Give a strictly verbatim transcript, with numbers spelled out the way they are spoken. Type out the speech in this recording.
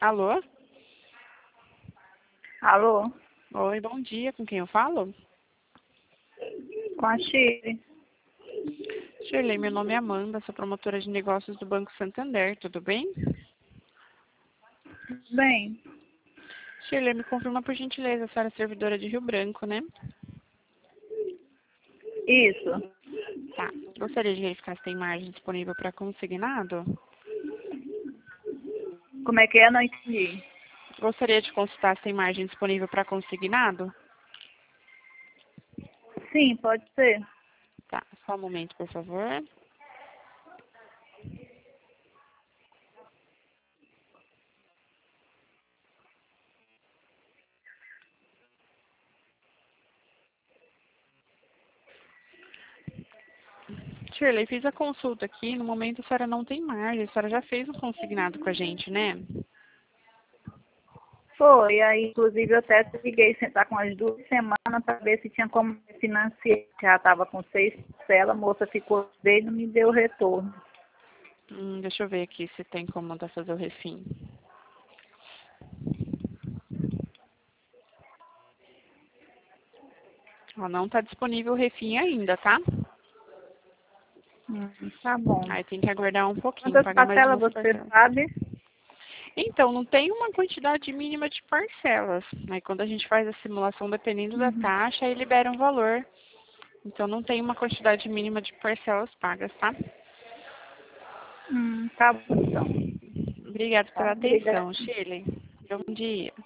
Alô? Alô? Oi, bom dia. Com quem eu falo? Com a Shirley. Shirley, meu nome é Amanda, sou promotora de negócios do Banco Santander, tudo bem? Bem, Shirley, me confirma por gentileza, a senhora é servidora de Rio Branco, né? isso. Tá. Gostaria de verificar se tem margem disponível para consignado? Como é que é? Não entendi. Gostaria de consultar se tem margem disponível para consignado? Sim, pode ser. Tá, só um momento, por favor. Shirley, fiz a consulta aqui, no momento a senhora não tem margem, a senhora já fez o consignado com a gente, né? Foi, aí inclusive eu até liguei sentar com as duas semanas para ver se tinha como financiar. Já estava com seis parcelas, a moça ficou bem e não me deu retorno. Hum, deixa eu ver aqui se tem como mandar fazer o refim. Ó, não está disponível o refim ainda, tá? Hum, tá bom. Aí tem que aguardar um pouquinho, Quantas pagar mais parcelas umas você parcelas. sabe? Então, não tem uma quantidade mínima de parcelas. Aí quando a gente faz a simulação, dependendo da Uhum. taxa, aí libera um valor. Então não tem uma quantidade mínima de parcelas pagas, tá? Hum, tá bom então. Obrigada pela Tá, obrigada. atenção, Shirley. Bom dia.